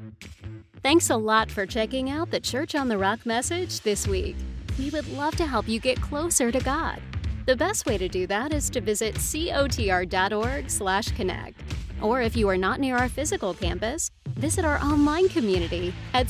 Thanks a lot for checking out the Church on the Rock message this week. We would love to help you get closer to God. The best way to do that is to visit cotr.org/connect. Or if you are not near our physical campus, visit our online community at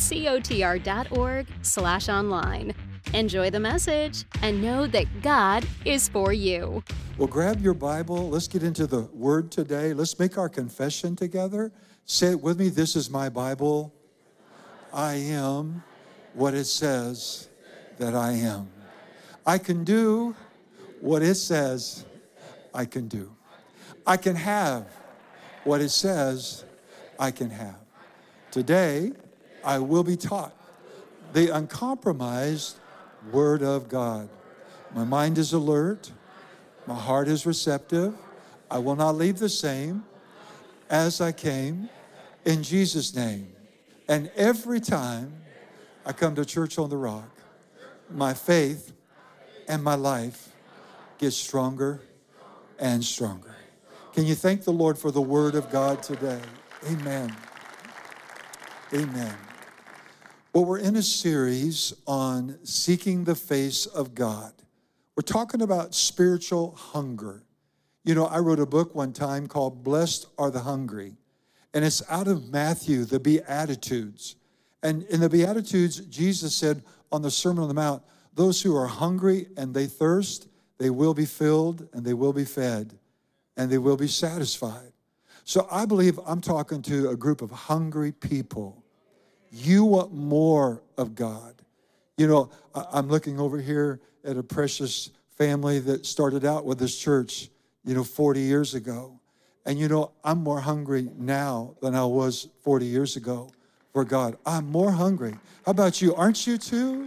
cotr.org/online. Enjoy the message and know that God is for you. Well, grab your Bible. Let's get into the Word today. Let's make our confession together. Say it with me. This is my Bible. I am what it says that I am. I can do what it says I can do. I can have what it says I can have. Today, I will be taught the uncompromised Word of God. My mind is alert. My heart is receptive. I will not leave the same as I came, in Jesus' name. And every time I come to Church on the Rock, my faith and my life gets stronger and stronger. Can you thank the Lord for the Word of God today? Amen. Amen. Well, we're in a series on seeking the face of God. We're talking about spiritual hunger. You know, I wrote a book one time called Blessed Are the Hungry. And it's out of Matthew, the Beatitudes. And in the Beatitudes, Jesus said on the Sermon on the Mount, those who are hungry and they thirst, they will be filled and they will be fed and they will be satisfied. So I believe I'm talking to a group of hungry people. You want more of God. You know, I'm looking over here at a precious family that started out with this church, 40 years ago. And I'm more hungry now than I was 40 years ago for God. I'm more hungry. How about you? Aren't you too?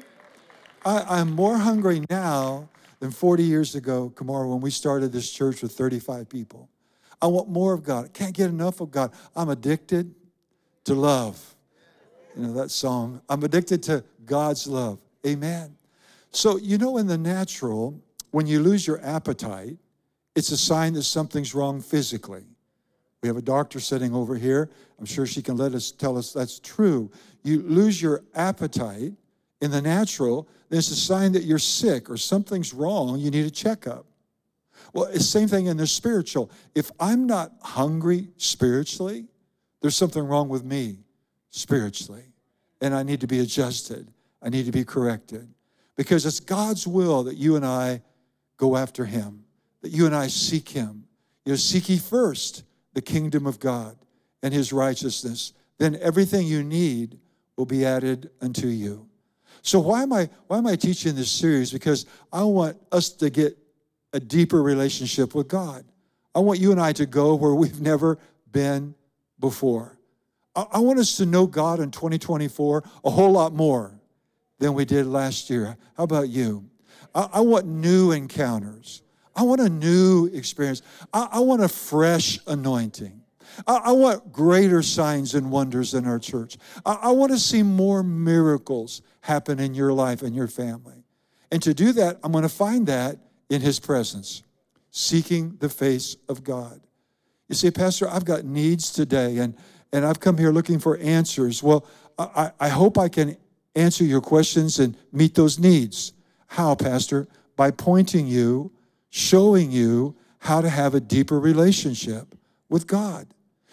I'm more hungry now than 40 years ago, Kamara, when we started this church with 35 people. I want more of God. I can't get enough of God. I'm addicted to love. That song. I'm addicted to God's love. Amen. So, in the natural, when you lose your appetite, it's a sign that something's wrong physically. We have a doctor sitting over here. I'm sure she can tell us that's true. You lose your appetite in the natural, there's a sign that you're sick or something's wrong. You need a checkup. Well, it's the same thing in the spiritual. If I'm not hungry spiritually, there's something wrong with me spiritually. And I need to be adjusted. I need to be corrected. Because it's God's will that you and I go after Him, that you and I seek Him. Seek ye first the kingdom of God and His righteousness. Then everything you need will be added unto you. So why am I teaching this series? Because I want us to get a deeper relationship with God. I want you and I to go where we've never been before. I want us to know God in 2024 a whole lot more than we did last year. How about you? I want new encounters. I want a new experience. I want a fresh anointing. I want greater signs and wonders in our church. I want to see more miracles happen in your life and your family. And to do that, I'm going to find that in His presence, seeking the face of God. You say, Pastor, I've got needs today, and I've come here looking for answers. Well, I hope I can answer your questions and meet those needs. How, Pastor? By pointing you, showing you how to have a deeper relationship with God.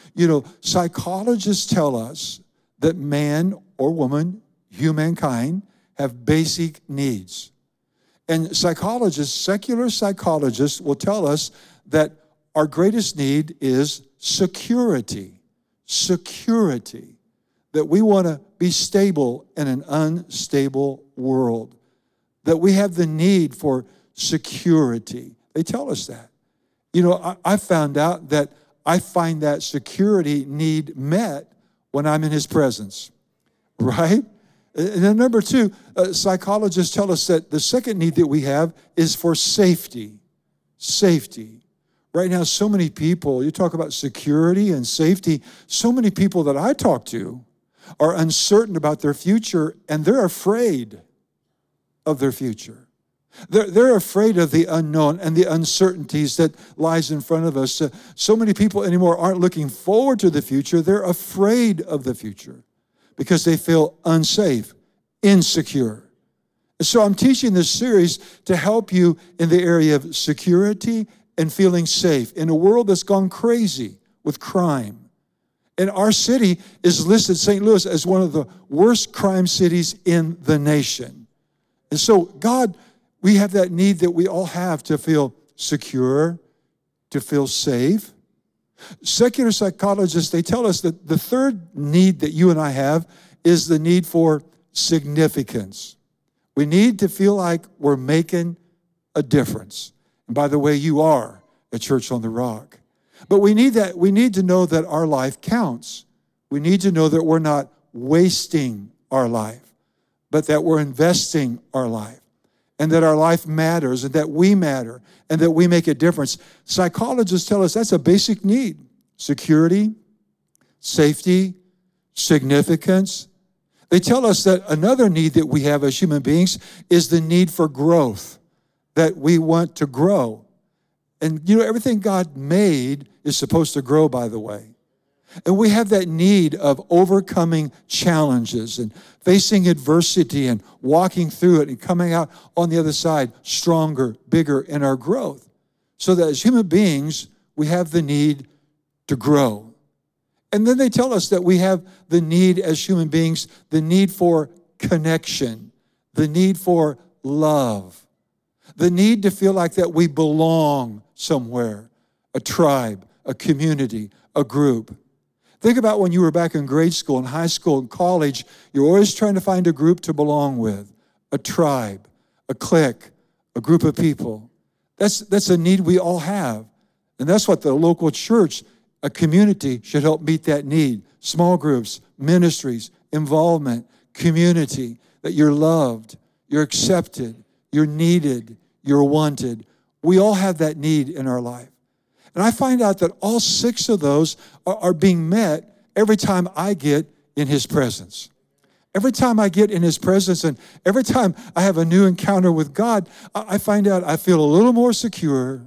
Psychologists tell us that man or woman, humankind, have basic needs. And secular psychologists will tell us that our greatest need is security. Security. That we want to be stable in an unstable world. That we have the need for security. They tell us that. I found out that I find that security need met when I'm in His presence, right? And then number two, psychologists tell us that the second need that we have is for safety. Safety. Right now, so many people, you talk about security and safety, so many people that I talk to are uncertain about their future, and they're afraid of their future. They're afraid of the unknown and the uncertainties that lies in front of us. So many people anymore aren't looking forward to the future. They're afraid of the future. because they feel unsafe, insecure. And so I'm teaching this series to help you in the area of security and feeling safe in a world that's gone crazy with crime. And our city is listed, St. Louis, as one of the worst crime cities in the nation. And so, God, we have that need that we all have to feel secure, to feel safe. Secular psychologists, they tell us that the third need that you and I have is the need for significance. We need to feel like we're making a difference. And by the way, you are at Church on the Rock. But we need to know that our life counts. We need to know that we're not wasting our life, but that we're investing our life, and that our life matters, and that we matter, and that we make a difference. Psychologists tell us that's a basic need. Security, safety, significance. They tell us that another need that we have as human beings is the need for growth, that we want to grow. And everything God made is supposed to grow, by the way. And we have that need of overcoming challenges and facing adversity and walking through it and coming out on the other side stronger, bigger in our growth. So that as human beings, we have the need to grow. And then they tell us that we have the need as human beings, the need for connection, the need for love, the need to feel like that we belong somewhere, a tribe, a community, a group. Think about when you were back in grade school, in high school, in college, you're always trying to find a group to belong with, a tribe, a clique, a group of people. That's a need we all have. And that's what the local church, a community, should help meet that need. Small groups, ministries, involvement, community, that you're loved, you're accepted, you're needed, you're wanted. We all have that need in our life. And I find out that all 6 of those are being met every time I get in His presence. Every time I get in His presence and every time I have a new encounter with God, I find out I feel a little more secure.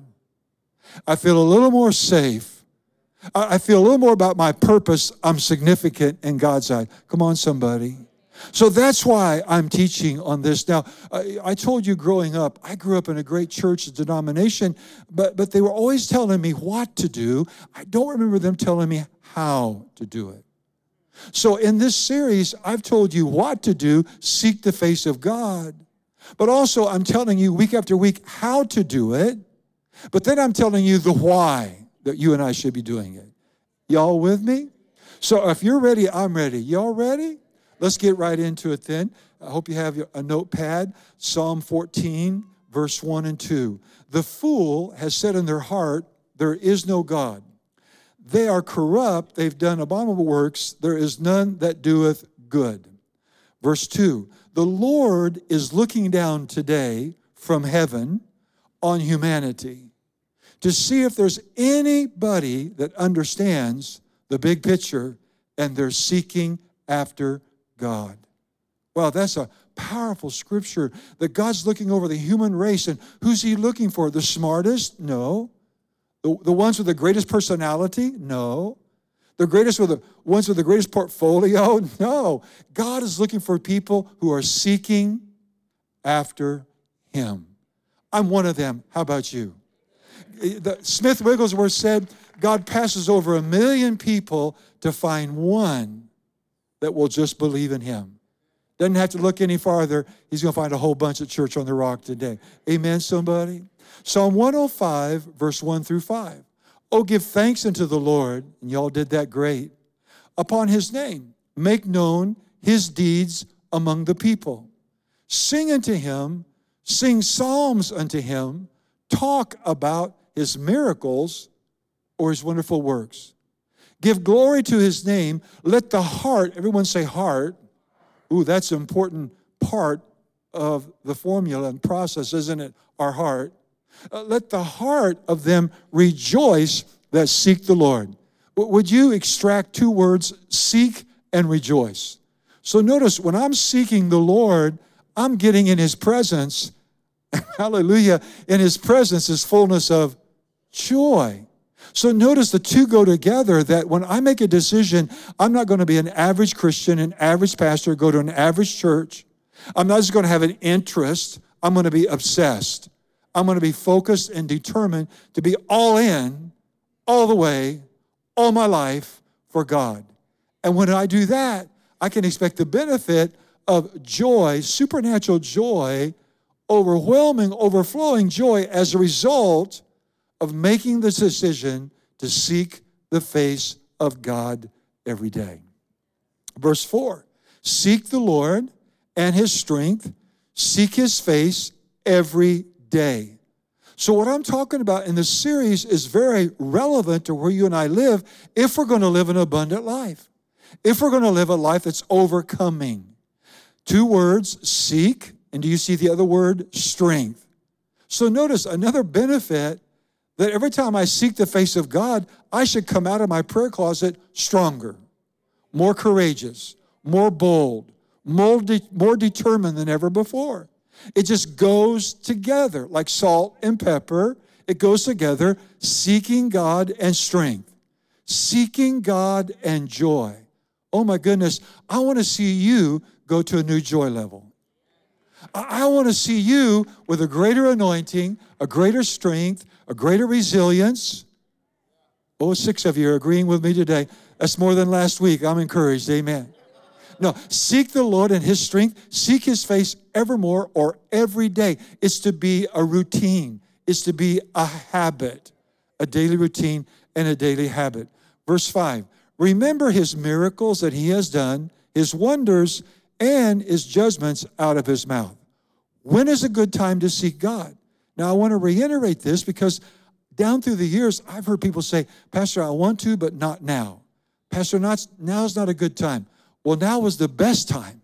I feel a little more safe. I feel a little more about my purpose. I'm significant in God's eye. Come on, somebody. So that's why I'm teaching on this. Now, I told you growing up, I grew up in a great church denomination, but they were always telling me what to do. I don't remember them telling me how to do it. So in this series, I've told you what to do, seek the face of God. But also, I'm telling you week after week how to do it. But then I'm telling you the why that you and I should be doing it. Y'all with me? So if you're ready, I'm ready. Y'all ready? Let's get right into it then. I hope you have a notepad. Psalm 14, verse 1 and 2. The fool has said in their heart, there is no God. They are corrupt. They've done abominable works. There is none that doeth good. Verse 2. The Lord is looking down today from heaven on humanity to see if there's anybody that understands the big picture and they're seeking after God. Wow, that's a powerful scripture that God's looking over the human race. And who's He looking for? The smartest? No. The ones with the greatest personality? No. The ones with the greatest portfolio? No. God is looking for people who are seeking after Him. I'm one of them. How about you? Smith Wigglesworth said, God passes over 1 million people to find one that will just believe in Him. Doesn't have to look any farther. He's going to find a whole bunch at Church on the Rock today. Amen, somebody? Psalm 105, verse 1 through 5. Oh, give thanks unto the Lord, and y'all did that great, upon His name. Make known His deeds among the people. Sing unto Him, sing psalms unto Him, talk about His miracles or His wonderful works. Give glory to His name. Let the heart, everyone say heart. Ooh, that's an important part of the formula and process, isn't it? Our heart. Let the heart of them rejoice that seek the Lord. Would you extract 2 words, seek and rejoice? So notice, when I'm seeking the Lord, I'm getting in His presence. Hallelujah. In His presence is fullness of joy. So notice the two go together, that when I make a decision, I'm not going to be an average Christian, an average pastor, go to an average church. I'm not just going to have an interest. I'm going to be obsessed. I'm going to be focused and determined to be all in, all the way, all my life for God. And when I do that, I can expect the benefit of joy, supernatural joy, overwhelming, overflowing joy as a result of making the decision to seek the face of God every day. Verse 4, seek the Lord and his strength, seek his face every day. So what I'm talking about in this series is very relevant to where you and I live if we're going to live an abundant life, if we're going to live a life that's overcoming. Two words, seek, and do you see the other word, strength? So notice another benefit, that every time I seek the face of God, I should come out of my prayer closet stronger, more courageous, more bold, more determined than ever before. It just goes together like salt and pepper. It goes together, seeking God and strength, seeking God and joy. Oh my goodness, I want to see you go to a new joy level. I want to see you with a greater anointing, a greater strength, a greater resilience. Oh, 6 of you are agreeing with me today. That's more than last week. I'm encouraged. Amen. No, seek the Lord and his strength. Seek his face evermore or every day. It's to be a routine. It's to be a habit, a daily routine and a daily habit. Verse 5, remember his miracles that he has done, his wonders, and his judgments out of his mouth. When is a good time to seek God? Now, I want to reiterate this because down through the years, I've heard people say, Pastor, I want to, but not now. Pastor, now's not a good time. Well, now is the best time.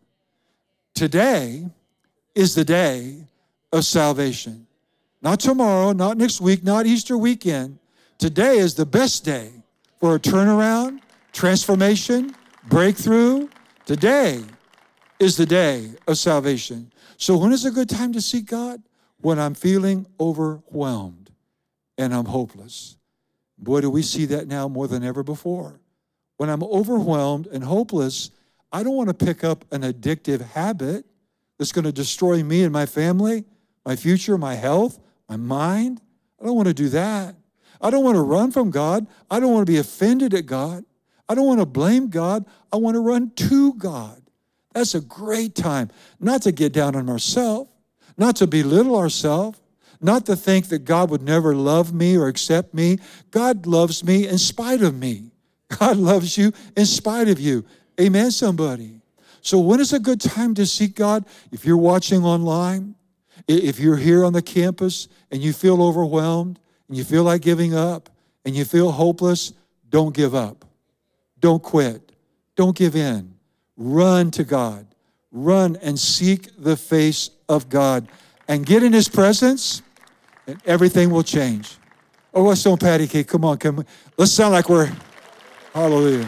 Today is the day of salvation. Not tomorrow, not next week, not Easter weekend. Today is the best day for a turnaround, transformation, breakthrough. Today is the day of salvation. So when is a good time to seek God? When I'm feeling overwhelmed and I'm hopeless. Boy, do we see that now more than ever before. When I'm overwhelmed and hopeless, I don't want to pick up an addictive habit that's going to destroy me and my family, my future, my health, my mind. I don't want to do that. I don't want to run from God. I don't want to be offended at God. I don't want to blame God. I want to run to God. That's a great time not to get down on ourselves, not to belittle ourselves, not to think that God would never love me or accept me. God loves me in spite of me. God loves you in spite of you. Amen, somebody. So when is a good time to seek God? If you're watching online, if you're here on the campus and you feel overwhelmed and you feel like giving up and you feel hopeless, don't give up. Don't quit. Don't give in. Run to God. Run and seek the face of God and get in his presence and everything will change. Oh, let's don't patty cake. Come on. Let's sound like we're, hallelujah.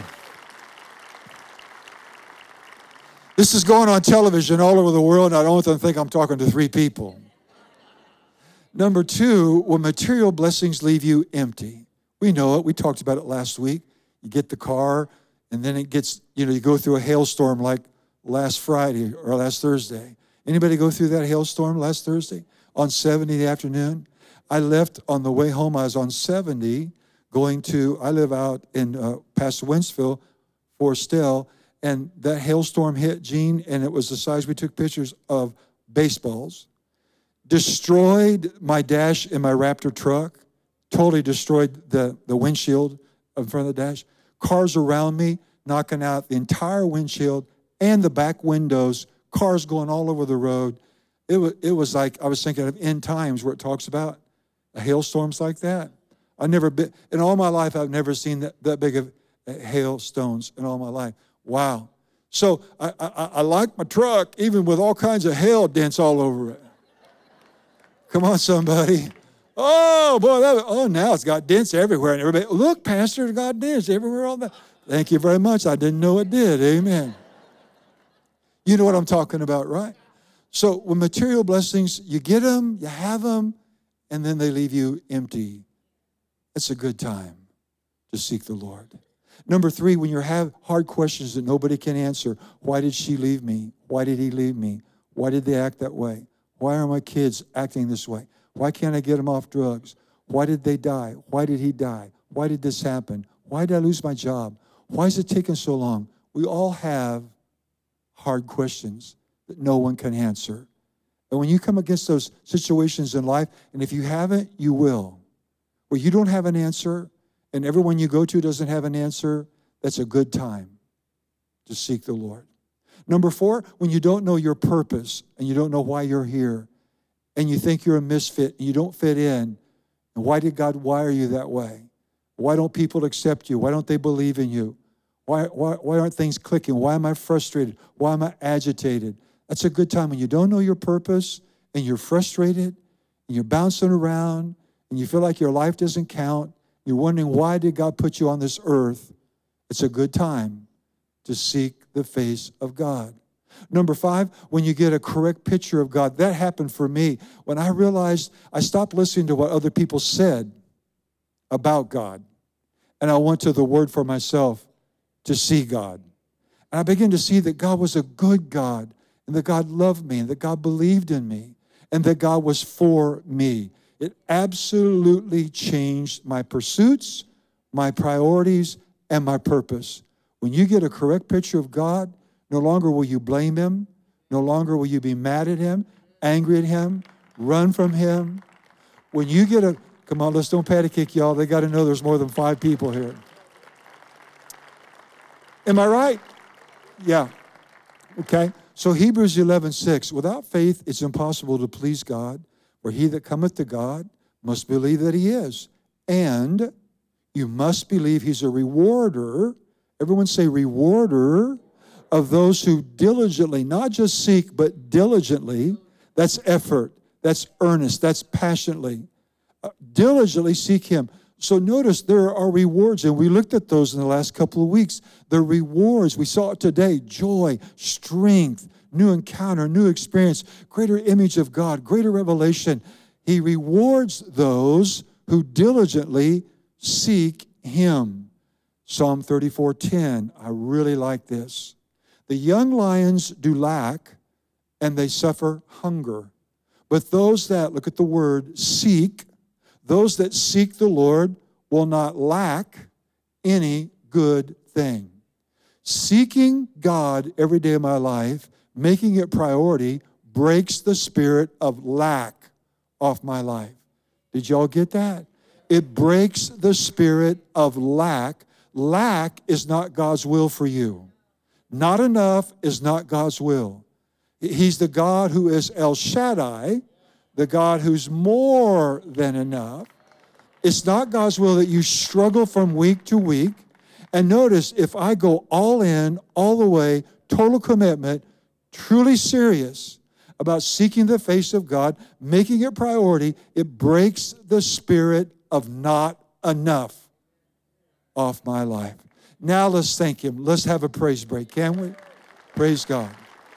This is going on television all over the world, and I don't want them to think I'm talking to 3 people. Number 2, when material blessings leave you empty. We know it. We talked about it last week. You get the car, and then it gets, you go through a hailstorm like last Friday or last Thursday. Anybody go through that hailstorm last Thursday on 70 in the afternoon? I left on the way home. I was on 70 I live out in past Wentzville, Forestell, and that hailstorm hit, Gene, and it was the size we took pictures of baseballs. Destroyed my dash in my Raptor truck. Totally destroyed the windshield in front of the dash. Cars around me knocking out the entire windshield and the back windows. Cars going all over the road. It was like I was thinking of end times where it talks about hailstorms like that. I've never been, in all my life, I've never seen that big of hailstones in all my life. Wow. So I like my truck, even with all kinds of hail dents all over it. Come on, somebody. Oh, boy, now it's got dents everywhere. And everybody, look, Pastor, it's got dents everywhere on that. Thank you very much. I didn't know it did. Amen. You know what I'm talking about, right? So when material blessings, you get them, you have them, and then they leave you empty. It's a good time. to seek the Lord. Number 3, when you have hard questions that nobody can answer, why did she leave me? Why did he leave me? Why did they act that way? Why are my kids acting this way? Why can't I get them off drugs? Why did they die? Why did he die? Why did this happen? Why did I lose my job? Why is it taking so long? We all have hard questions that no one can answer. And when you come against those situations in life, and if you haven't, you will, where you don't have an answer and everyone you go to doesn't have an answer, that's a good time to seek the Lord. Number 4, when you don't know your purpose and you don't know why you're here and you think you're a misfit and you don't fit in, and why did God wire you that way? Why don't people accept you? Why don't they believe in you? Why aren't things clicking? Why am I frustrated? Why am I agitated? That's a good time when you don't know your purpose and you're frustrated and you're bouncing around and you feel like your life doesn't count. You're wondering, why did God put you on this earth? It's a good time to seek the face of God. Number 5, when you get a correct picture of God. That happened for me when I realized I stopped listening to what other people said about God. And I went to the Word for myself to see God. And I began to see that God was a good God, and that God loved me, and that God believed in me, and that God was for me. It absolutely changed my pursuits, my priorities, and my purpose. When you get a correct picture of God, no longer will you blame him. No longer will you be mad at him, angry at him, run from him. When you get a, come on, let's don't patty cake, y'all. They got to know there's more than 5 people here. Am I right? Yeah. Okay. So Hebrews 11:6, without faith it's impossible to please God, for he that cometh to God must believe that he is. And you must believe he's a rewarder. Everyone say rewarder of those who diligently, not just seek, but diligently. That's effort. That's earnest. That's passionately. Diligently seek him. So notice there are rewards, and we looked at those in the last couple of weeks. The rewards, we saw it today, joy, strength, new encounter, new experience, greater image of God, greater revelation. He rewards those who diligently seek him. Psalm 34:10, I really like this. The young lions do lack, and they suffer hunger. But those that, look at the word, seek, those that seek the Lord will not lack any good thing. Seeking God every day of my life, making it priority, breaks the spirit of lack off my life. Did y'all get that? It breaks the spirit of lack. Lack is not God's will for you. Not enough is not God's will. He's the God who is El Shaddai, the God who's more than enough. It's not God's will that you struggle from week to week. And notice, if I go all in, all the way, total commitment, truly serious about seeking the face of God, making it priority, it breaks the spirit of not enough off my life. Now let's thank him. Let's have a praise break, can we? Praise God.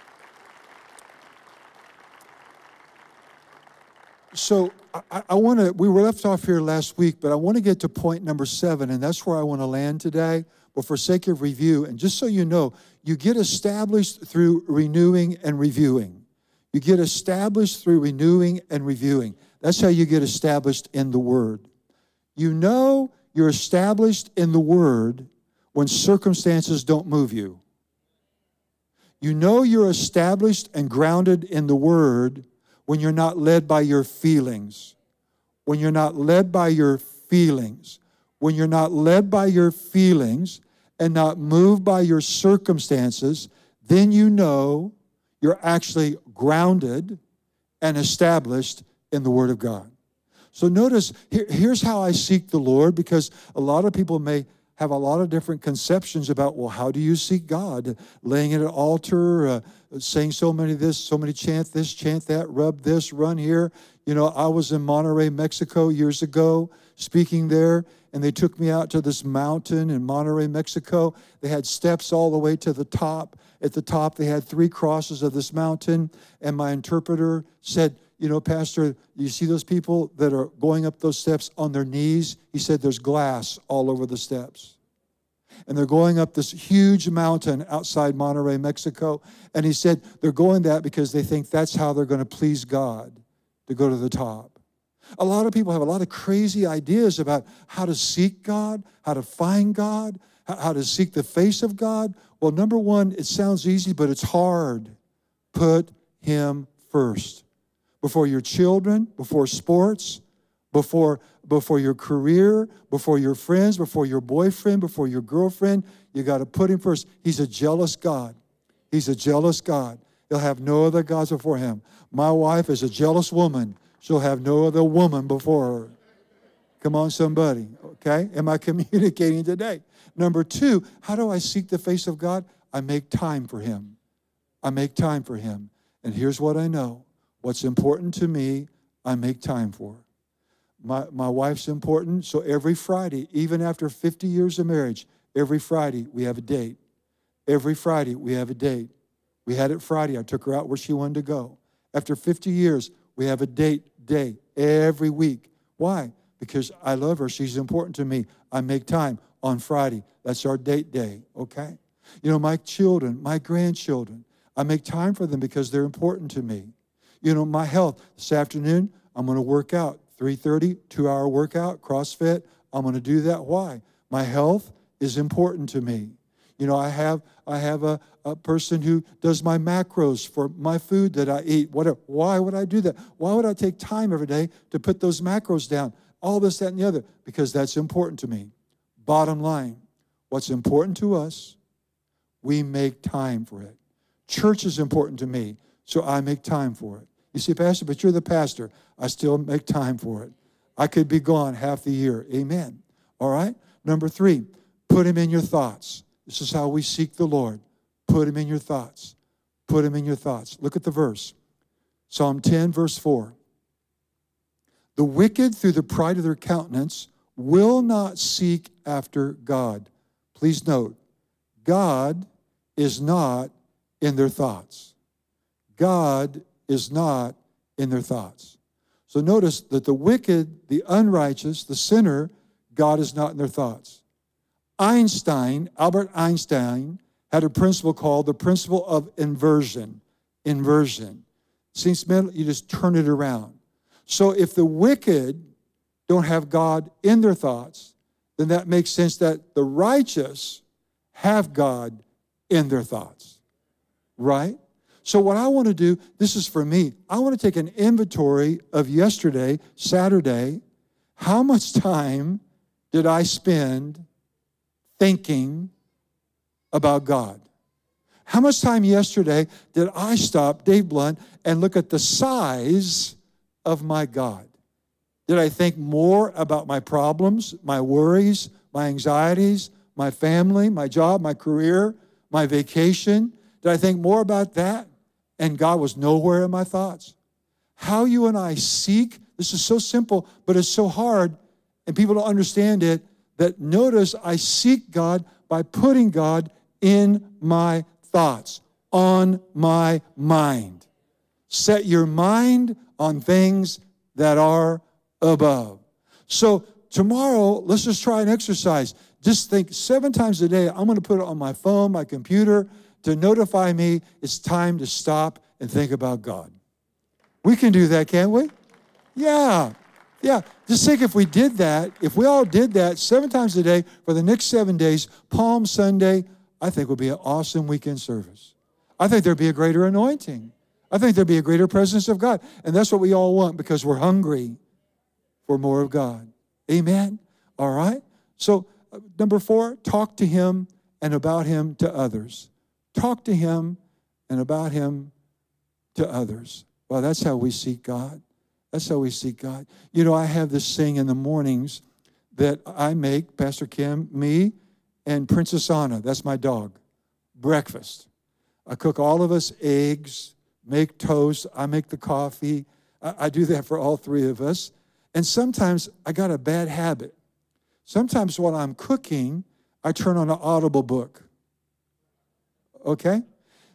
So I want to, we were left off here last week, but I want to get to point number 7, and that's where I want to land today. But for sake of review, and just so you know, you get established through renewing and reviewing. You get established through renewing and reviewing. That's how you get established in the Word. You know you're established in the Word when circumstances don't move you. You know you're established and grounded in the Word when you're not led by your feelings. When you're not led by your feelings. When you're not led by your feelings and not moved by your circumstances, then you know you're actually grounded and established in the Word of God. So notice, here's how I seek the Lord, because a lot of people may have a lot of different conceptions about, well, how do you seek God? Laying at an altar, saying so many this, so many chant this, chant that, rub this, run here. You know, I was in Monterrey, Mexico years ago, speaking there, and they took me out to this mountain in Monterrey, Mexico. They had steps all the way to the top. At the top, they had 3 crosses of this mountain, and my interpreter said, Pastor, you see those people that are going up those steps on their knees? He said there's glass all over the steps. And they're going up this huge mountain outside Monterrey, Mexico. And he said they're going that because they think that's how they're going to please God, to go to the top. A lot of people have a lot of crazy ideas about how to seek God, how to find God, how to seek the face of God. Well, number one, it sounds easy, but it's hard. Put him first. Before your children, before sports, before your career, before your friends, before your boyfriend, before your girlfriend, you got to put him first. He's a jealous God. He's a jealous God. He'll have no other gods before him. My wife is a jealous woman. She'll have no other woman before her. Come on, somebody, okay? Am I communicating today? Number two, how do I seek the face of God? I make time for him. I make time for him. And here's what I know. What's important to me, I make time for. My wife's important, so every Friday, even after 50 years of marriage, every Friday we have a date. Every Friday we have a date. We had it Friday. I took her out where she wanted to go. After 50 years, we have a date day every week. Why? Because I love her. She's important to me. I make time on Friday. That's our date day, okay? My children, my grandchildren, I make time for them because they're important to me. My health. This afternoon, I'm going to work out. 3:30, 2-hour workout, CrossFit. I'm going to do that. Why? My health is important to me. I have a person who does my macros for my food that I eat. Why would I do that? Why would I take time every day to put those macros down? All this, that, and the other. Because that's important to me. Bottom line, what's important to us, we make time for it. Church is important to me, so I make time for it. You see, Pastor, but you're the pastor. I still make time for it. I could be gone half the year. Amen. All right? Number three, put him in your thoughts. This is how we seek the Lord. Put him in your thoughts. Put him in your thoughts. Look at the verse. Psalm 10, verse 4. The wicked, through the pride of their countenance, will not seek after God. Please note, God is not in their thoughts. God is not in their thoughts. So notice that the wicked, the unrighteous, the sinner, God is not in their thoughts. Albert Einstein, had a principle called the principle of inversion. Inversion. Seems you just turn it around. So if the wicked don't have God in their thoughts, then that makes sense that the righteous have God in their thoughts. Right? So what I want to do, this is for me, I want to take an inventory of yesterday, Saturday. How much time did I spend thinking about God? How much time yesterday did I stop, Dave Blunt, and look at the size of my God? Did I think more about my problems, my worries, my anxieties, my family, my job, my career, my vacation? Did I think more about that? And God was nowhere in my thoughts. How you and I seek, this is so simple, but it's so hard, and people don't understand it, that notice I seek God by putting God in my thoughts, on my mind. Set your mind on things that are above. So tomorrow, let's just try an exercise. Just think 7 times a day, I'm going to put it on my phone, my computer, to notify me it's time to stop and think about God. We can do that, can't we? Yeah. Just think if we did that, if we all did that 7 times a day for the next 7 days, Palm Sunday, I think would be an awesome weekend service. I think there'd be a greater anointing. I think there'd be a greater presence of God. And that's what we all want because we're hungry for more of God. Amen? All right? So, number 4, talk to him and about him to others. Talk to him and about him to others. Well, that's how we seek God. That's how we seek God. I have this thing in the mornings that I make, Pastor Kim, me, and Princess Anna, that's my dog, breakfast. I cook all of us eggs, make toast, I make the coffee. I do that for all 3 of us. And sometimes I got a bad habit. Sometimes while I'm cooking, I turn on an Audible book. Okay?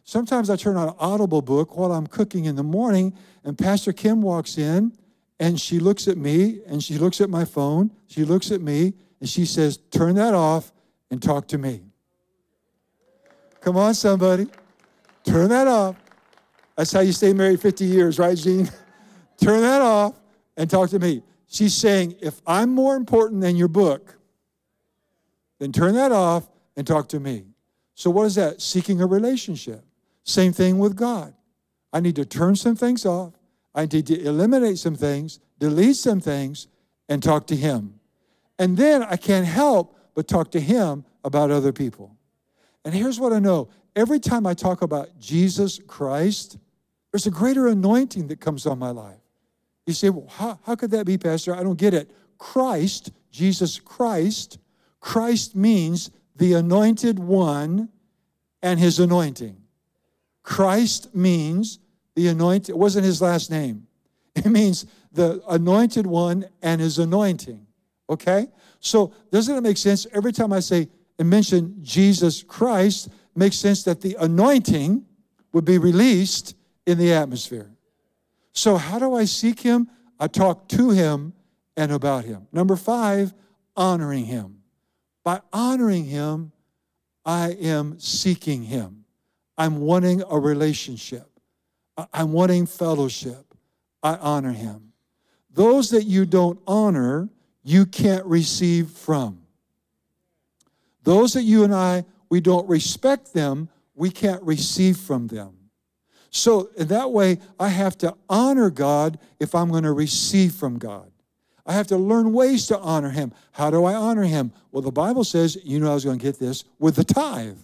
Sometimes I turn on an Audible book while I'm cooking in the morning, and Pastor Kim walks in, and she looks at me, and she looks at my phone. She looks at me, and she says, turn that off and talk to me. Come on, somebody. Turn that off. That's how you stay married 50 years, right, Gene? Turn that off and talk to me. She's saying, if I'm more important than your book, then turn that off and talk to me. So what is that? Seeking a relationship. Same thing with God. I need to turn some things off. I need to eliminate some things, delete some things, and talk to him. And then I can't help but talk to him about other people. And here's what I know. Every time I talk about Jesus Christ, there's a greater anointing that comes on my life. You say, well, how could that be, Pastor? I don't get it. Christ, Jesus Christ, Christ means the anointed one and his anointing. Christ means the anointed, it wasn't his last name. It means the anointed one and his anointing. Okay? So doesn't it make sense? Every time I say and mention Jesus Christ, makes sense that the anointing would be released in the atmosphere. So how do I seek him? I talk to him and about him. Number 5, honoring him. By honoring him, I am seeking him. I'm wanting a relationship. I'm wanting fellowship. I honor him. Those that you don't honor, you can't receive from. Those that you and we don't respect them, we can't receive from them. So in that way, I have to honor God if I'm going to receive from God. I have to learn ways to honor him. How do I honor him? Well, the Bible says, you know I was going to get this, with the tithe.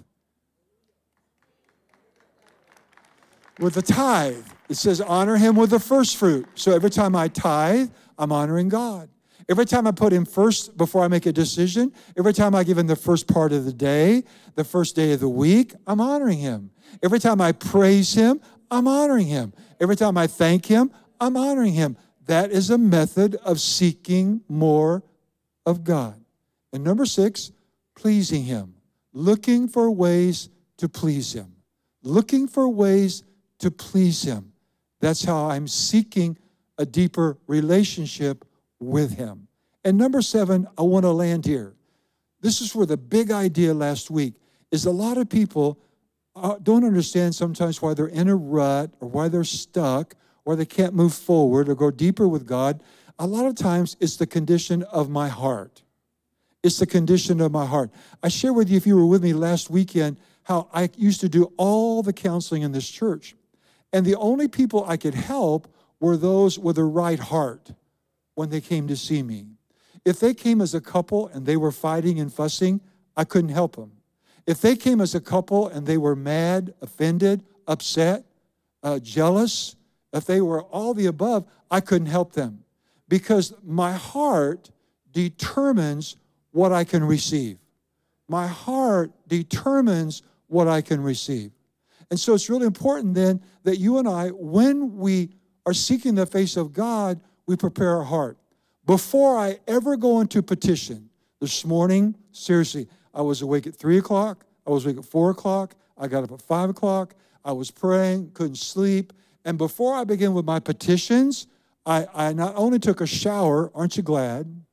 With the tithe. It says honor him with the first fruit. So every time I tithe, I'm honoring God. Every time I put him first before I make a decision, every time I give him the first part of the day, the first day of the week, I'm honoring him. Every time I praise him, I'm honoring him. Every time I thank him, I'm honoring him. That is a method of seeking more of God. And number 6, pleasing him. Looking for ways to please him. Looking for ways to please him. That's how I'm seeking a deeper relationship with him. And number 7, I want to land here. This is where the big idea last week is a lot of people don't understand sometimes why they're in a rut or why they're stuck or they can't move forward or go deeper with God. A lot of times it's the condition of my heart. It's the condition of my heart. I shared with you, if you were with me last weekend, how I used to do all the counseling in this church. And the only people I could help were those with a right heart when they came to see me. If they came as a couple and they were fighting and fussing, I couldn't help them. If they came as a couple and they were mad, offended, upset, jealous, if they were all the above, I couldn't help them because my heart determines what I can receive. My heart determines what I can receive. And so it's really important then that you and I, when we are seeking the face of God, we prepare our heart. Before I ever go into petition, this morning, seriously, I was awake at 3 o'clock. I was awake at 4 o'clock. I got up at 5 o'clock. I was praying, couldn't sleep. And before I begin with my petitions, I not only took a shower, aren't you glad?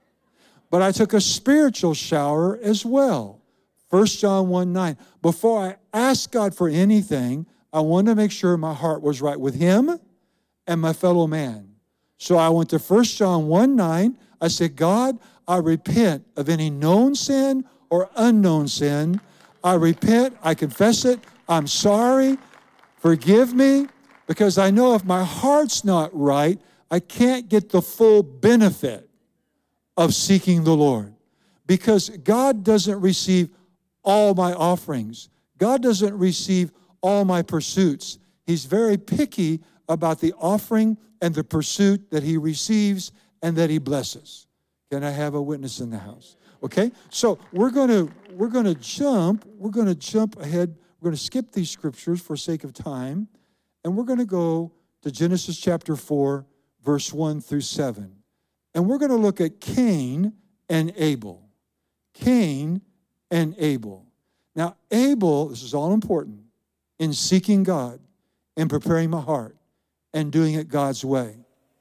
But I took a spiritual shower as well. 1 John 1:9. Before I asked God for anything, I wanted to make sure my heart was right with him and my fellow man. So I went to 1 John 1:9. I said, God, I repent of any known sin or unknown sin. I repent. I confess it. I'm sorry. Forgive me. Because I know if my heart's not right, I can't get the full benefit of seeking the Lord. Because God doesn't receive all my offerings. God doesn't receive all my pursuits. He's very picky about the offering and the pursuit that he receives and that he blesses. Can I have a witness in the house? Okay? So we're going to jump ahead. We're going to skip these scriptures for sake of time. And we're going to go to Genesis chapter 4, verse 1 through 7. And we're going to look at Cain and Abel. Cain and Abel. Now, Abel, this is all important. in seeking God and preparing my heart and doing it God's way.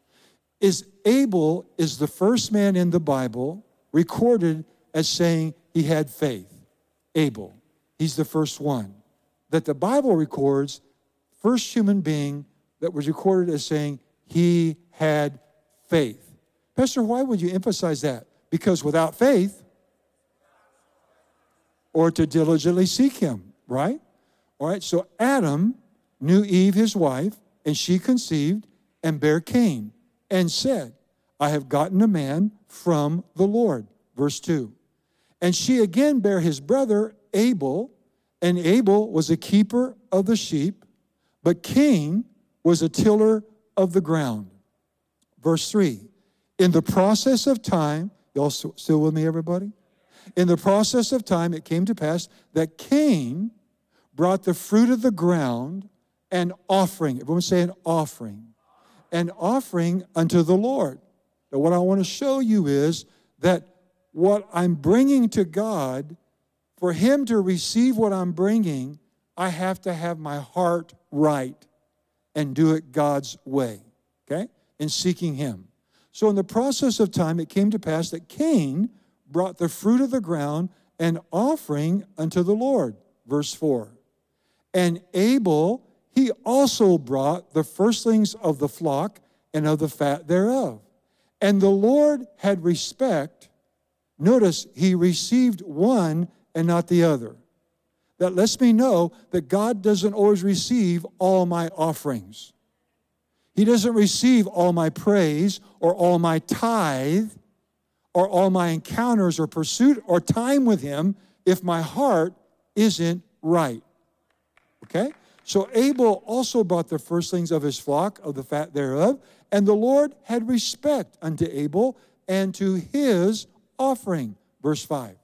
Abel is the first man in the Bible recorded as saying he had faith. Abel. He's the first one that the Bible records, first human being that was recorded as saying he had faith. Pastor, why would you emphasize that? Because without faith, or to diligently seek him, right? All right, so Adam knew Eve, his wife, and she conceived and bare Cain, and said, I have gotten a man from the Lord. Verse 2. And she again bare his brother Abel, and Abel was a keeper of the sheep, but Cain was a tiller of the ground. Verse 3. In the process of time, y'all still with me, everybody? In the process of time, it came to pass that Cain brought the fruit of the ground an offering. Everyone say an offering. An offering unto the Lord. Now, what I want to show you is that what I'm bringing to God, for him to receive what I'm bringing, I have to have my heart right and do it God's way, okay, in seeking him. So in the process of time, it came to pass that Cain brought the fruit of the ground an offering unto the Lord. Verse 4. And Abel, he also brought the firstlings of the flock and of the fat thereof. And the Lord had respect. Notice, he received one and not the other. That lets me know that God doesn't always receive all my offerings. He doesn't receive all my praise or all my tithe or all my encounters or pursuit or time with him if my heart isn't right. Okay? So Abel also brought the firstlings of his flock, of the fat thereof, and the Lord had respect unto Abel and to his offering. Verse 5.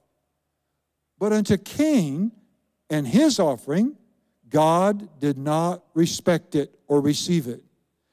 But unto Cain and his offering, God did not respect it or receive it.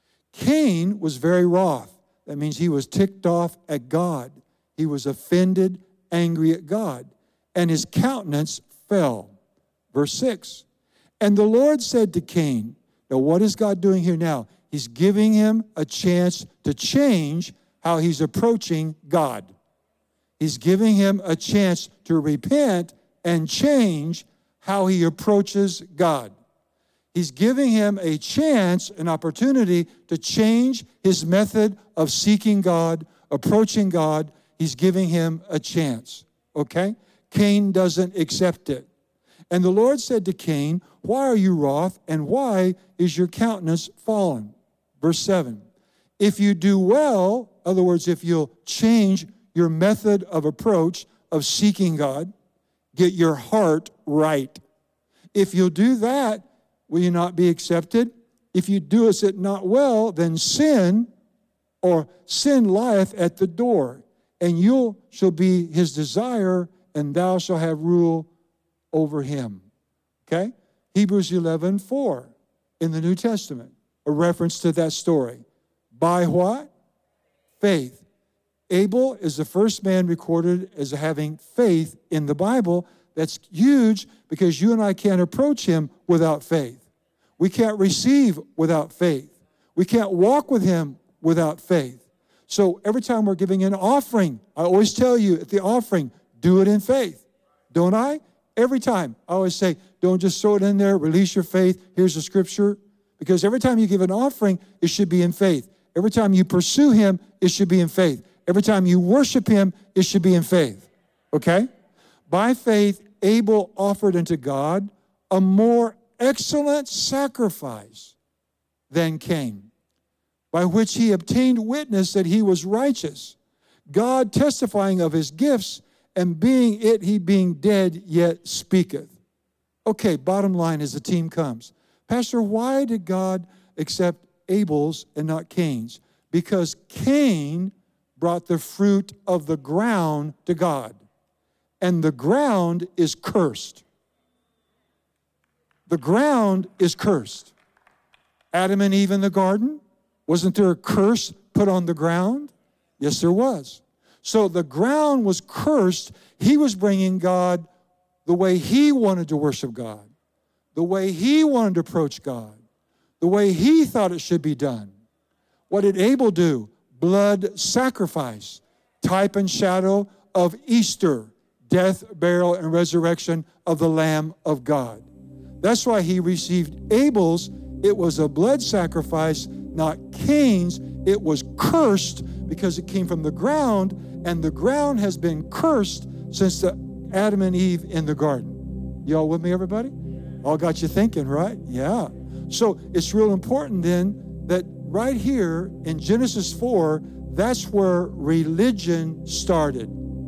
Cain was very wroth. That means he was ticked off at God. He was offended, angry at God, and his countenance fell. Verse 6. And the Lord said to Cain, now what is God doing here now? He's giving him a chance to change how he's approaching God. He's giving him a chance to repent and change how he approaches God. He's giving him a chance, an opportunity to change his method of seeking God, approaching God. He's giving him a chance, okay? Cain doesn't accept it. And the Lord said to Cain, why are you wroth, and why is your countenance fallen? Verse 7. If you do well, in other words, if you'll change your method of approach of seeking God, get your heart right. If you'll do that, will you not be accepted? If you do it not well, then sin lieth at the door, and you shall be his desire, and thou shalt have rule over him. Okay? Hebrews 11:4 in the New Testament, a reference to that story. By what? Faith. Abel is the first man recorded as having faith in the Bible. That's huge because you and I can't approach him without faith. We can't receive without faith. We can't walk with him without faith. So every time we're giving an offering, I always tell you at the offering, do it in faith. Don't I? Every time. I always say, don't just throw it in there, release your faith. Here's the scripture. Because every time you give an offering, it should be in faith. Every time you pursue him, it should be in faith. Every time you worship him, it should be in faith. Okay? By faith, Abel offered unto God a more excellent sacrifice than Cain, by which he obtained witness that he was righteous, God testifying of his gifts, and he being dead yet speaketh. Okay, bottom line as the team comes. Pastor, why did God accept Abel's and not Cain's? Because Cain brought the fruit of the ground to God. And the ground is cursed. The ground is cursed. Adam and Eve in the garden, wasn't there a curse put on the ground? Yes, there was. So the ground was cursed. He was bringing God the way he wanted to worship God, the way he wanted to approach God, the way he thought it should be done. What did Abel do? Blood sacrifice, type and shadow of Easter, death, burial, and resurrection of the Lamb of God. That's why he received Abel's. It was a blood sacrifice, not Cain's. It was cursed because it came from the ground, and the ground has been cursed since Adam and Eve in the garden. Y'all with me, everybody? All got you thinking, right? Yeah. So it's real important then that right here in Genesis 4, that's where religion started.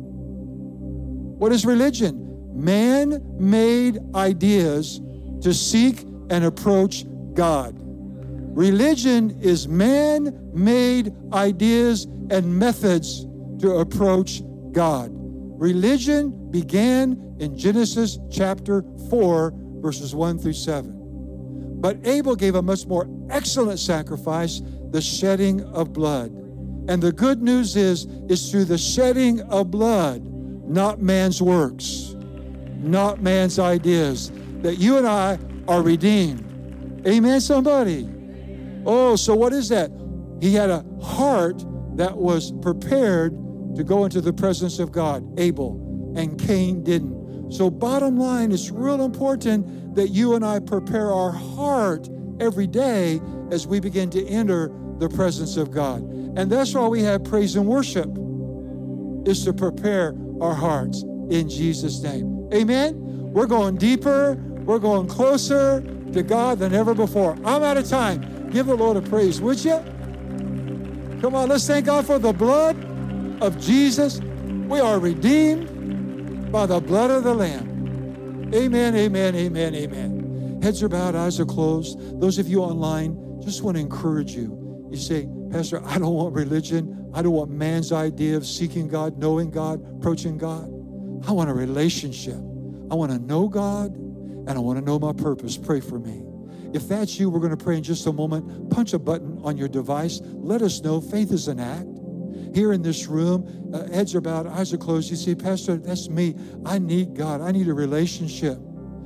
What is religion? Man-made ideas to seek and approach God. Religion is man-made ideas and methods to approach God. Religion began in Genesis chapter 4, verses 1 through 7. But Abel gave a much more excellent sacrifice, the shedding of blood. And the good news is through the shedding of blood, not man's works, not man's ideas, that you and I are redeemed. Amen, somebody? Oh, so what is that? He had a heart that was prepared to go into the presence of God, Abel, and Cain didn't. So bottom line, it's real important that you and I prepare our heart every day as we begin to enter the presence of God. And that's why we have praise and worship, is to prepare our hearts in Jesus' name. Amen? We're going deeper. We're going closer to God than ever before. I'm out of time. Give the Lord a praise, would you? Come on, let's thank God for the blood of Jesus. We are redeemed by the blood of the Lamb. Amen, amen, amen, amen. Heads are bowed, eyes are closed. Those of you online, just want to encourage you. You say, Pastor, I don't want religion. I don't want man's idea of seeking God, knowing God, approaching God. I want a relationship. I want to know God, and I want to know my purpose. Pray for me. If that's you, we're going to pray in just a moment. Punch a button on your device. Let us know. Faith is an act. Here in this room, heads are bowed, eyes are closed. You say, Pastor, that's me. I need God. I need a relationship.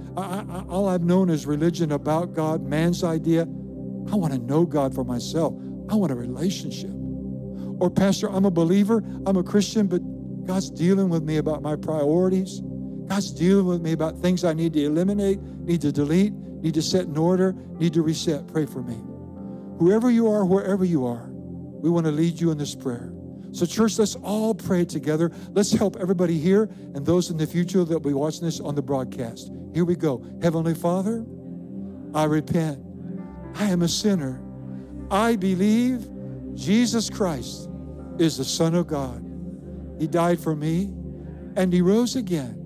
All I've known is religion about God, man's idea. I want to know God for myself. I want a relationship. Or, Pastor, I'm a believer. I'm a Christian, but God's dealing with me about my priorities. God's dealing with me about things I need to eliminate, need to delete, need to set in order, need to reset. Pray for me. Whoever you are, wherever you are, we want to lead you in this prayer. So, church, let's all pray together. Let's help everybody here and those in the future that will be watching this on the broadcast. Here we go. Heavenly Father, I repent. I am a sinner. I believe Jesus Christ is the Son of God. He died for me, and He rose again.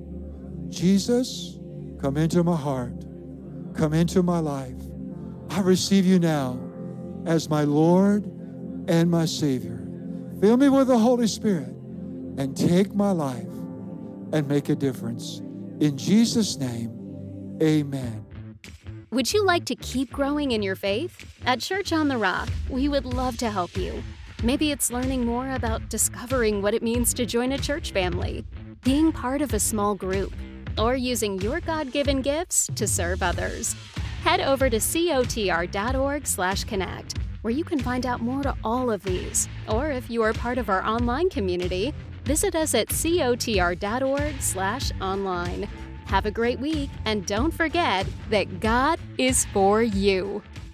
Jesus, come into my heart. Come into my life. I receive you now as my Lord and my Savior. Fill me with the Holy Spirit and take my life and make a difference. In Jesus' name, amen. Would you like to keep growing in your faith? At Church on the Rock, we would love to help you. Maybe it's learning more about discovering what it means to join a church family, being part of a small group, or using your God-given gifts to serve others. Head over to cotr.org/connect, where you can find out more to all of these. Or if you are part of our online community, visit us at cotr.org/online. Have a great week, and don't forget that God is for you.